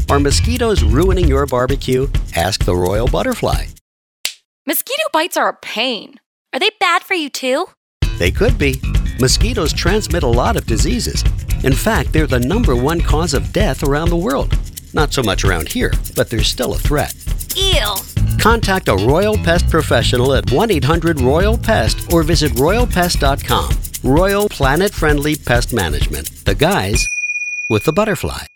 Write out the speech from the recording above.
Are mosquitoes ruining your barbecue? Ask the royal butterfly. Mosquito bites are a pain. Are they bad for you too? They could be. Mosquitoes transmit a lot of diseases. In fact, they're the #1 cause of death around the world. Not so much around here, but they're still a threat. Ew. Contact a Royal Pest professional at 1-800-ROYAL-PEST or visit royalpest.com. Royal Planet Friendly Pest Management. The guys with the butterfly.